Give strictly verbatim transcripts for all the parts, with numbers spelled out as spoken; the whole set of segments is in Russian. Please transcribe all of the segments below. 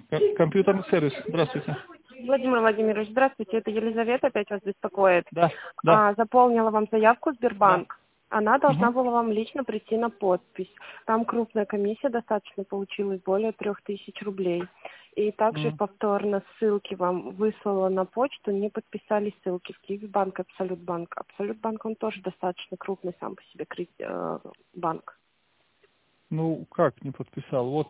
К- Компьютерный сервис. Здравствуйте. Владимир Владимирович, здравствуйте. Это Елизавета опять вас беспокоит. Да, да, А, заполнила вам заявку в да. Сбербанк. Она должна Угу. была вам лично прийти на подпись. Там крупная комиссия достаточно получилась, более трех тысяч рублей. И также М. повторно ссылки вам выслала на почту, не подписали ссылки в Киевбанк, Абсолютбанк. Абсолютбанк, он тоже достаточно крупный сам по себе кредит, э, банк. Ну, как не подписал? Вот.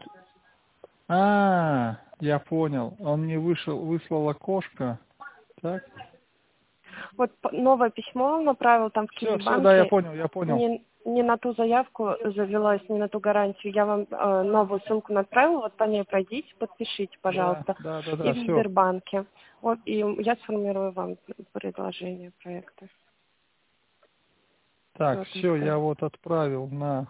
А, я понял. Он мне вышел, выслал окошко. Так. Вот п- новое письмо он направил там в Все, все, да, я Киевбанке. понял, я понял. Не, не на ту заявку завелась, не на ту гарантию. Я вам э, новую ссылку направила, вот по ней пройдите, подпишите, Да, пожалуйста. да, да, И да, в все. Сбербанке. Вот, и я сформирую вам предложение проекта. Так, Вот, все, я вот отправил на...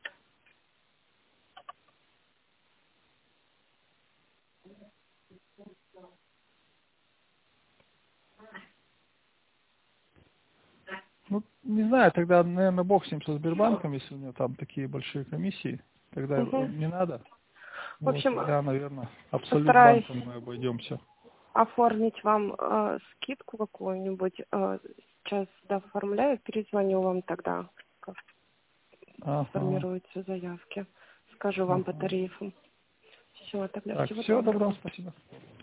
Ну, не знаю, тогда, наверное, бог с ним со Сбербанком, если у него там такие большие комиссии, тогда угу. не надо. В Вот, общем, тогда, наверное, Абсолют постараюсь банком мы обойдемся. оформить вам э, скидку какую-нибудь. Э, сейчас дооформляю, перезвоню вам тогда, как Ага, сформируются заявки. Скажу вам по ага. тарифам. Все, тогда Так, всего все, добро, доброго. спасибо.